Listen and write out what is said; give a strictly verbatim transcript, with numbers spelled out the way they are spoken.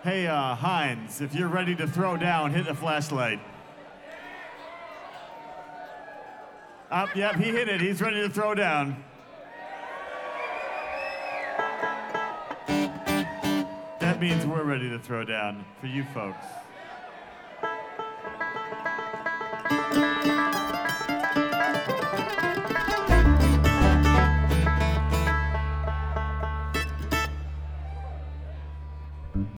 Hey, uh, Hines, if you're ready to throw down, hit the flashlight. Up, yep, he hit it. He's ready to throw down. That means we're ready to throw down for you folks.